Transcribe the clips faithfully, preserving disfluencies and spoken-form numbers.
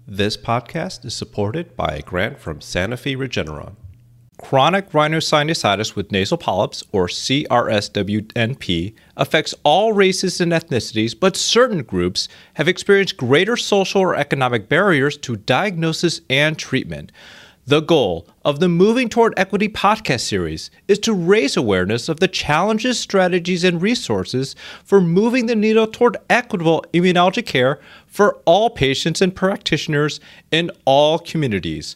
This podcast is supported by a grant from Sanofi Regeneron. Chronic rhinosinusitis with nasal polyps, or C R S W N P, affects all races and ethnicities, but certain groups have experienced greater social or economic barriers to diagnosis and treatment. The goal of the Moving Toward Equity podcast series is to raise awareness of the challenges, strategies, and resources for moving the needle toward equitable immunology care for all patients and practitioners in all communities.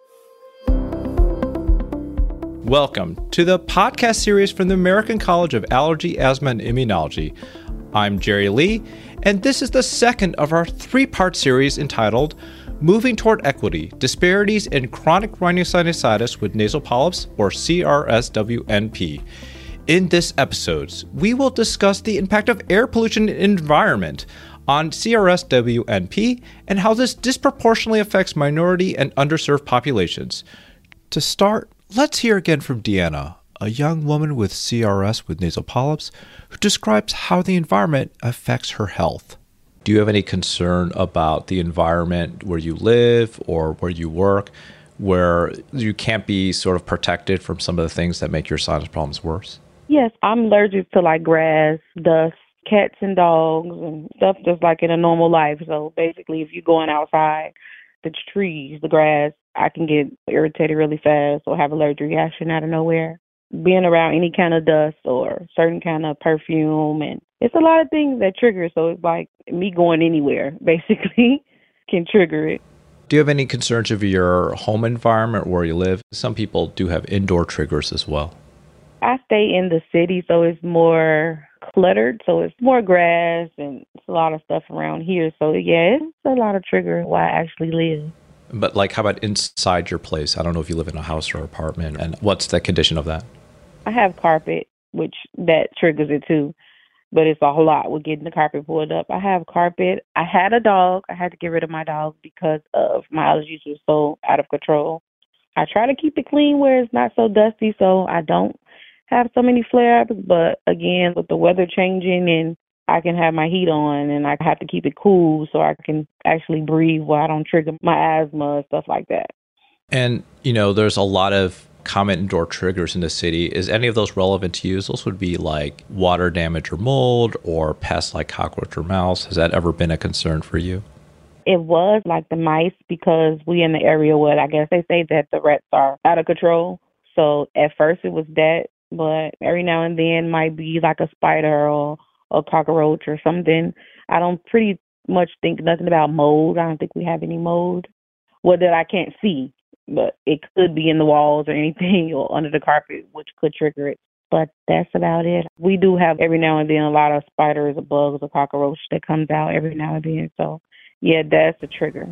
Welcome to the podcast series from the American College of Allergy, Asthma, and Immunology. I'm Jerry Lee, and this is the second of our three-part series entitled Moving Toward Equity, Disparities in Chronic Rhinosinusitis with Nasal Polyps, or C R S W N P. In this episode, we will discuss the impact of air pollution and environment on C R S W N P and how this disproportionately affects minority and underserved populations. To start, let's hear again from Deanna, a young woman with C R S with nasal polyps, who describes how the environment affects her health. Do you have any concern about the environment where you live or where you work, where you can't be sort of protected from some of the things that make your sinus problems worse? Yes, I'm allergic to like grass, dust, cats and dogs, and stuff just like in a normal life. So basically, if you're going outside, the trees, the grass, I can get irritated really fast or have allergic reaction out of nowhere. Being around any kind of dust or certain kind of perfume, and it's a lot of things that trigger. So it's like me going anywhere basically can trigger it. Do you have any concerns of your home environment where you live? Some people do have indoor triggers as well. I stay in the city, so it's more cluttered. So it's more grass and it's a lot of stuff around here. So yeah, it's a lot of trigger where I actually live. But like, how about inside your place? I don't know if you live in a house or apartment, and what's the condition of that? I have carpet, which that triggers it too, but it's a whole lot with getting the carpet pulled up. I have carpet. I had a dog. I had to get rid of my dog because of my allergies were so out of control. I try to keep it clean where it's not so dusty so I don't have so many flare-ups, but again, with the weather changing and I can have my heat on and I have to keep it cool so I can actually breathe while I don't trigger my asthma and stuff like that. And, you know, there's a lot of common indoor triggers in the city. Is any of those relevant to you? Those would be like water damage or mold or pests like cockroach or mouse. Has that ever been a concern for you? It was like the mice because we in the area where I guess they say that the rats are out of control. So at first it was that, but every now and then might be like a spider or a cockroach or something. I don't pretty much think nothing about mold. I don't think we have any mold. Well, that I can't see. But it could be in the walls or anything or under the carpet, which could trigger it. But that's about it. We do have every now and then a lot of spiders or bugs or cockroach that comes out every now and then. So, yeah, that's a trigger.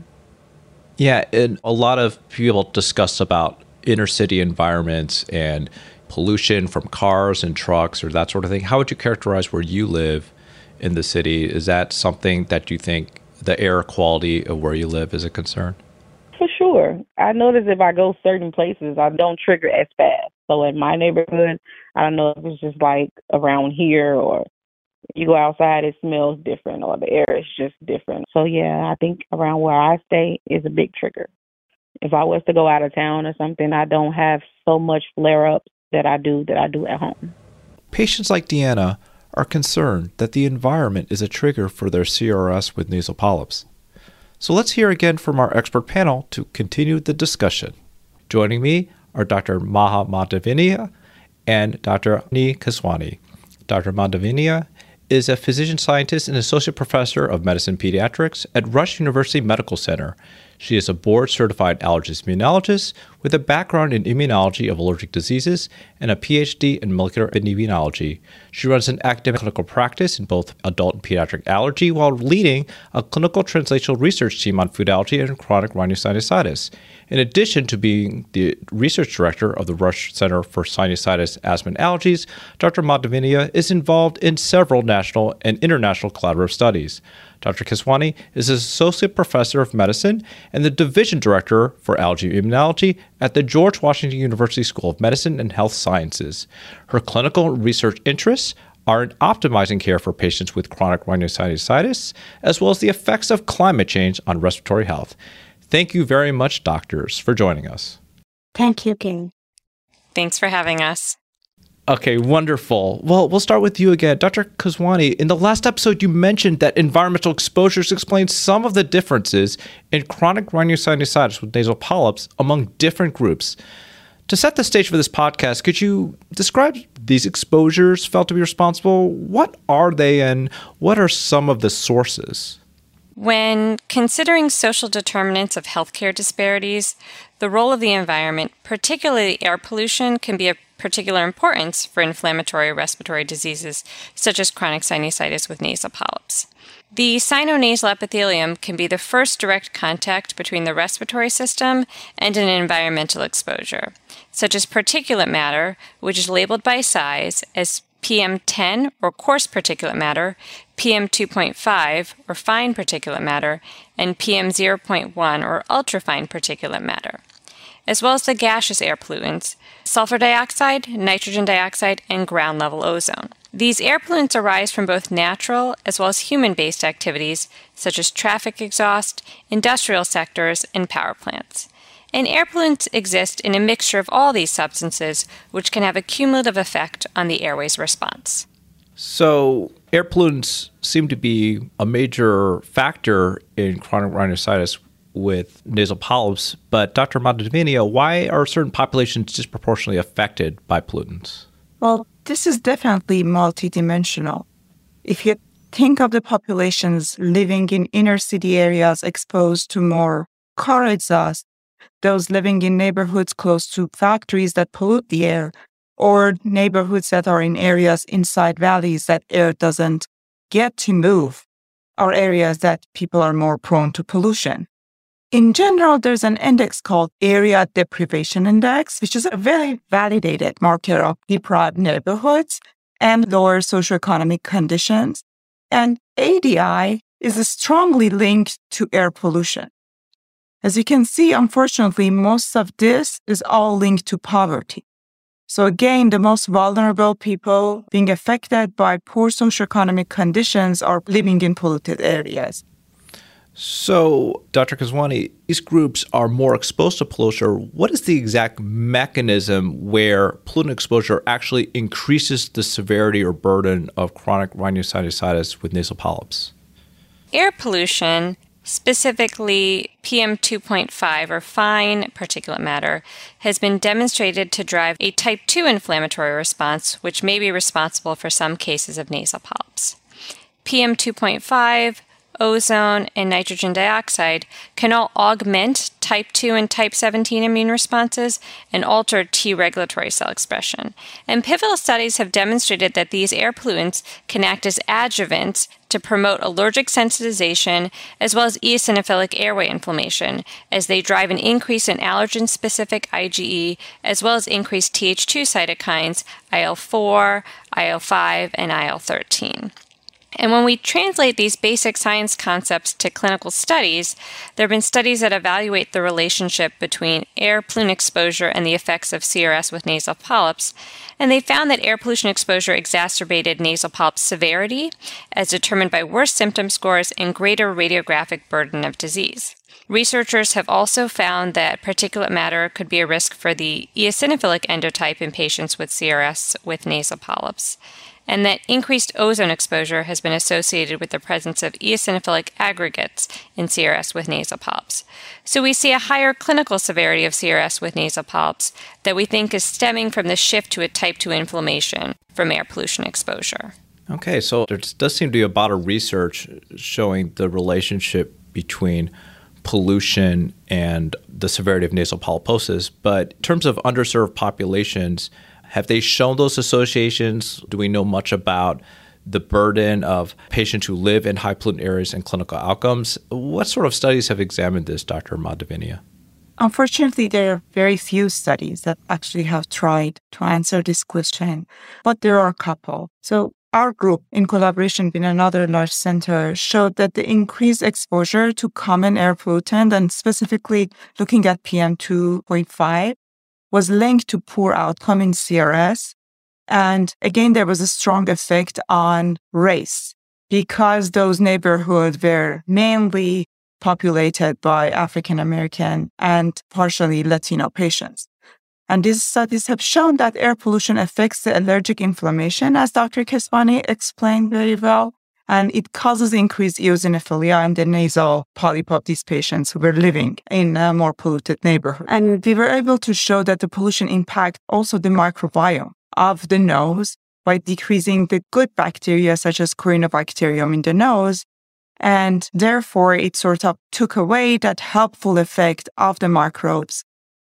Yeah, and a lot of people discuss about inner city environments and pollution from cars and trucks or that sort of thing. How would you characterize where you live in the city? Is that something that you think the air quality of where you live is a concern? For sure. I notice if I go certain places, I don't trigger as fast. So in my neighborhood, I don't know if it's just like around here or you go outside, it smells different or the air is just different. So yeah, I think around where I stay is a big trigger. If I was to go out of town or something, I don't have so much flare-ups that I do that I do at home. Patients like Deanna are concerned that the environment is a trigger for their C R S with nasal polyps. So let's hear again from our expert panel to continue the discussion. Joining me are Doctor Maha Mandavinia and Doctor Ani Keswani. Doctor Mandavinia is a physician scientist and associate professor of medicine pediatrics at Rush University Medical Center. She is a board-certified allergist immunologist with a background in immunology of allergic diseases and a P H D in molecular immunology. She runs an academic clinical practice in both adult and pediatric allergy while leading a clinical translational research team on food allergy and chronic rhinosinusitis. In addition to being the research director of the Rush Center for Sinusitis, Asthma, and Allergies, Doctor Mandavinia is involved in several national and international collaborative studies. Doctor Keswani is an associate professor of medicine and the division director for allergy immunology at the George Washington University School of Medicine and Health Sciences. Her clinical research interests are in optimizing care for patients with chronic rhinosinusitis, as well as the effects of climate change on respiratory health. Thank you very much, doctors, for joining us. Thank you, King. Thanks for having us. Okay, wonderful. Well, we'll start with you again. Doctor Khuswani, in the last episode, you mentioned that environmental exposures explain some of the differences in chronic rhinosinusitis with nasal polyps among different groups. To set the stage for this podcast, could you describe these exposures felt to be responsible? What are they, and what are some of the sources? When considering social determinants of healthcare disparities, the role of the environment, particularly air pollution, can be of particular importance for inflammatory respiratory diseases such as chronic sinusitis with nasal polyps. The sinonasal epithelium can be the first direct contact between the respiratory system and an environmental exposure, such as particulate matter, which is labeled by size as P M ten or coarse particulate matter, P M two point five or fine particulate matter, and P M zero point one or ultrafine particulate matter, as well as the gaseous air pollutants, sulfur dioxide, nitrogen dioxide, and ground-level ozone. These air pollutants arise from both natural as well as human-based activities such as traffic exhaust, industrial sectors, and power plants. And air pollutants exist in a mixture of all these substances, which can have a cumulative effect on the airway's response. So air pollutants seem to be a major factor in chronic rhinosinusitis with nasal polyps, but Doctor Mandavinia, why are certain populations disproportionately affected by pollutants? Well, this is definitely multidimensional. If you think of the populations living in inner city areas exposed to more car exhaust, those living in neighborhoods close to factories that pollute the air, or neighborhoods that are in areas inside valleys that air doesn't get to move, are areas that people are more prone to pollution. In general, there's an index called Area Deprivation Index, which is a very validated marker of deprived neighborhoods and lower socioeconomic conditions. And A D I is strongly linked to air pollution. As you can see, unfortunately, most of this is all linked to poverty. So again, the most vulnerable people being affected by poor socioeconomic conditions are living in polluted areas. So, Doctor Khuswani, these groups are more exposed to pollution. What is the exact mechanism where pollutant exposure actually increases the severity or burden of chronic rhinosinusitis with nasal polyps? Air pollution, specifically P M two point five or fine particulate matter, has been demonstrated to drive a type two inflammatory response, which may be responsible for some cases of nasal polyps. P M two point five, ozone, and nitrogen dioxide can all augment type two and type seventeen immune responses and alter T regulatory cell expression. And pivotal studies have demonstrated that these air pollutants can act as adjuvants to promote allergic sensitization as well as eosinophilic airway inflammation, as they drive an increase in allergen-specific IgE as well as increased T H two cytokines, I L four, I L five, and I L thirteen. And when we translate these basic science concepts to clinical studies, there have been studies that evaluate the relationship between air pollutant exposure and the effects of C R S with nasal polyps, and they found that air pollution exposure exacerbated nasal polyp severity, as determined by worse symptom scores and greater radiographic burden of disease. Researchers have also found that particulate matter could be a risk for the eosinophilic endotype in patients with C R S with nasal polyps, and that increased ozone exposure has been associated with the presence of eosinophilic aggregates in C R S with nasal polyps. So we see a higher clinical severity of C R S with nasal polyps that we think is stemming from the shift to a type two inflammation from air pollution exposure. Okay, so there does seem to be a lot of research showing the relationship between pollution and the severity of nasal polyposis, but in terms of underserved populations, have they shown those associations? Do we know much about the burden of patients who live in high pollutant areas and clinical outcomes? What sort of studies have examined this, Doctor Mandavinia? Unfortunately, there are very few studies that actually have tried to answer this question, but there are a couple. So our group, in collaboration with another large center, showed that the increased exposure to common air pollutant, and specifically looking at P M two point five, was linked to poor outcome in C R S, And again, there was a strong effect on race because those neighborhoods were mainly populated by African American and partially Latino patients. And these studies have shown that air pollution affects the allergic inflammation, as Doctor Keswani explained very well, and it causes increased eosinophilia in the nasal polyp of these patients who were living in a more polluted neighborhood. And we were able to show that the pollution impacts also the microbiome of the nose by decreasing the good bacteria such as Corynebacterium in the nose. And therefore, it sort of took away that helpful effect of the microbes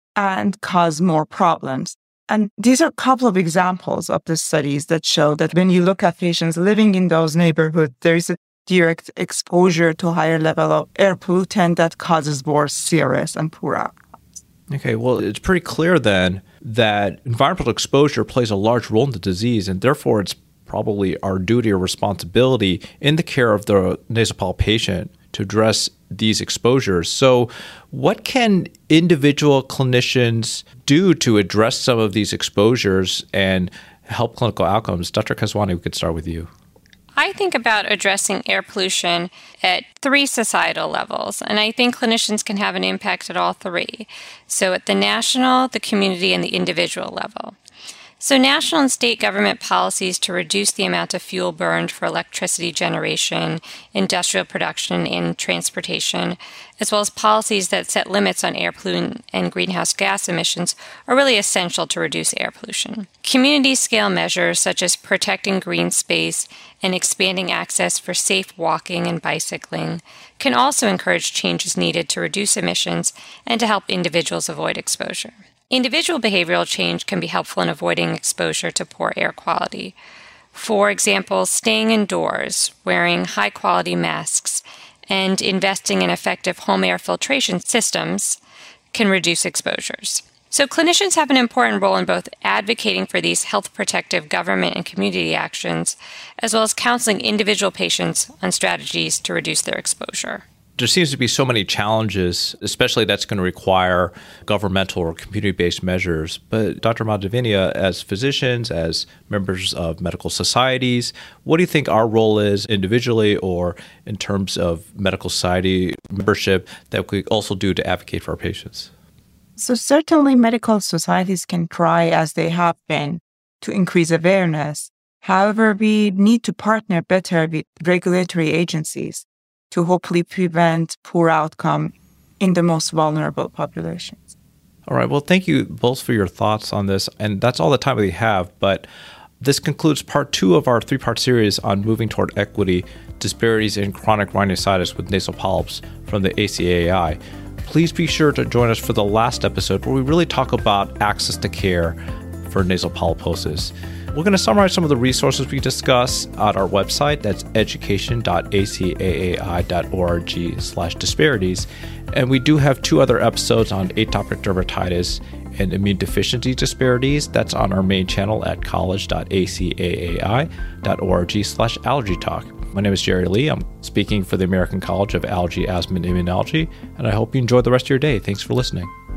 and caused more problems. And these are a couple of examples of the studies that show that when you look at patients living in those neighborhoods, there is a direct exposure to a higher level of air pollutant that causes worse C R S and poor outcomes. Okay, well, it's pretty clear then that environmental exposure plays a large role in the disease, and therefore it's probably our duty or responsibility in the care of the nasal polyp patient to address these exposures. So what can individual clinicians do to address some of these exposures and help clinical outcomes? Doctor Keswani, we could start with you. I think about addressing air pollution at three societal levels, and I think clinicians can have an impact at all three. So at the national, the community, and the individual level. So national and state government policies to reduce the amount of fuel burned for electricity generation, industrial production, and transportation, as well as policies that set limits on air pollutant and greenhouse gas emissions, are really essential to reduce air pollution. Community scale measures such as protecting green space and expanding access for safe walking and bicycling can also encourage changes needed to reduce emissions and to help individuals avoid exposure. Individual behavioral change can be helpful in avoiding exposure to poor air quality. For example, staying indoors, wearing high-quality masks, and investing in effective home air filtration systems can reduce exposures. So clinicians have an important role in both advocating for these health protective government and community actions, as well as counseling individual patients on strategies to reduce their exposure. There seems to be so many challenges, especially that's going to require governmental or community-based measures. But Doctor Mandavinya, as physicians, as members of medical societies, what do you think our role is individually or in terms of medical society membership that we also do to advocate for our patients? So certainly medical societies can try, as they have been, to increase awareness. However, we need to partner better with regulatory agencies to hopefully prevent poor outcome in the most vulnerable populations. All right. Well, thank you both for your thoughts on this. And that's all the time we have. But this concludes part two of our three-part series on moving toward equity, disparities in chronic rhinosinusitis with nasal polyps from the A C A A I. Please be sure to join us for the last episode where we really talk about access to care for nasal polyposis. We're going to summarize some of the resources we discuss at our website. That's education dot a c a a i dot org slash disparities. And we do have two other episodes on atopic dermatitis and immune deficiency disparities. That's on our main channel at college dot a c a a i dot org slash allergy talk. My name is Jerry Lee. I'm speaking for the American College of Allergy, Asthma, and Immunology, and I hope you enjoy the rest of your day. Thanks for listening.